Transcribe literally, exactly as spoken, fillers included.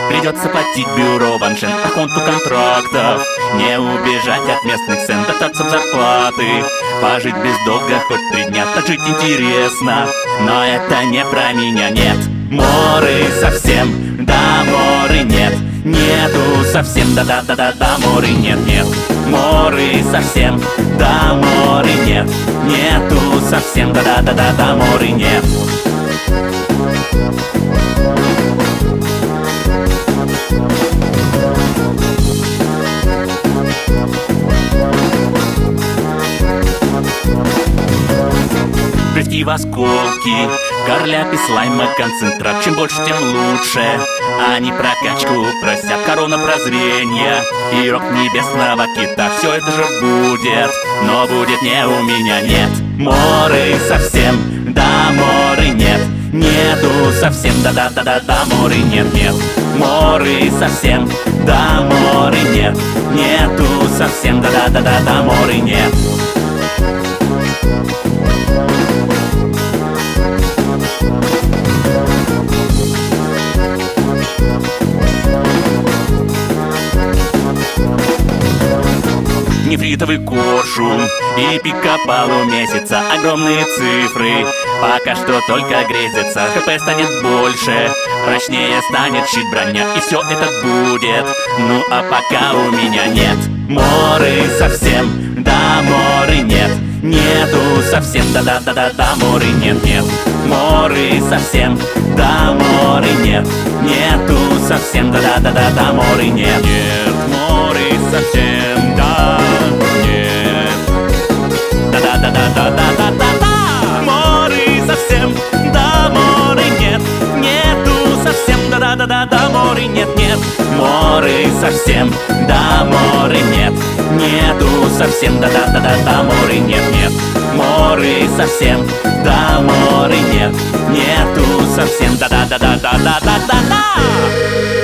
Придется платить бюро баншен по конту контрактов. Не убежать от местных цен, дотаться зарплаты. Пожить без долга хоть три дня, так жить интересно. Но это не про меня, нет. Моры совсем, да моры нет. Нету совсем, да-да-да-да-да, моры нет-нет. Моры совсем, да моры нет. Нету совсем, да-да-да-да-да, моры нет. Прыжки в осколки, горляпи, слайма, концентрат. Чем больше, тем лучше. Они прокачку просят, корона прозрения и рок небесного кита. Все это же будет, но будет не у меня, нет. Моры совсем, да моры нет. Нету совсем, да-да-да-да-да, моры нет-нет. Моры совсем, да моры нет. Нету совсем, да-да-да-да-да, моры нет. Нефритовый коршун и пика полумесяца. Огромные цифры, пока что только грезятся. ХП станет больше, прочнее станет щит, броня, и все это будет. Ну а пока у меня нет. Моры совсем, да моры нет. Нету совсем, да-да-да-да-да, моры нет-нет. Моры совсем, да моры нет. Нету совсем, да-да-да-да-да, моры нет. Нет, моры совсем, да нет. Да-да-да-да-да-да-да-да. Моры совсем, да моры нет. Нету совсем, да-да-да-да-да, моры нет-нет. Моры совсем, да моры нет. Нету совсем, да-да-да-да-да, моры нет-нет. Моры совсем, да моры нет. Нету совсем, да-да-да-да-да-да-да-да.